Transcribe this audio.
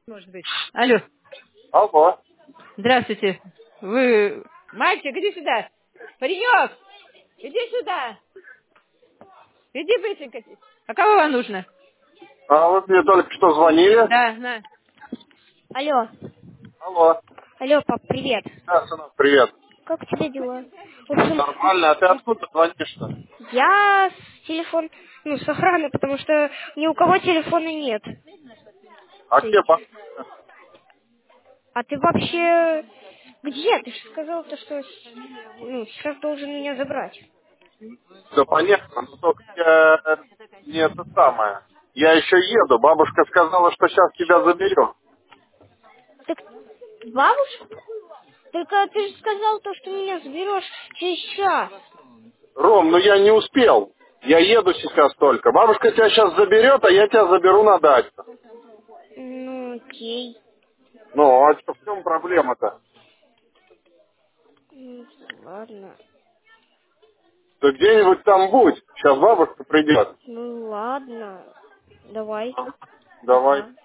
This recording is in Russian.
Может быть. Алло. Алло. Здравствуйте. Вы... Мальчик, иди сюда. Паренек, иди сюда. Иди быстренько. А кого вам нужно? А вот мне только что звонили. Да, на. Алло. Алло. Алло, пап, привет. Да, сынок, привет. Как у тебя дела? В общем, Нормально, а ты откуда звонишь-то? я с телефон, с охраны, потому что ни у кого телефона нет. А где бабушка? А ты вообще где? Ты же сказал, то, что сейчас должен меня забрать. Да понятно, но только я не это самое. Я еще еду. Бабушка сказала, что сейчас тебя заберет. Так бабушка? Только ты же сказал то, что меня заберешь через час. Ром, ну я не успел. Я еду сейчас только. Бабушка тебя сейчас заберет, а я тебя заберу на дачу. Ну, окей. Ну, а что, в чем проблема-то? Ладно. Да где-нибудь там будь. Сейчас бабушка придет. Ну, ладно. Давай. Давай. Пока.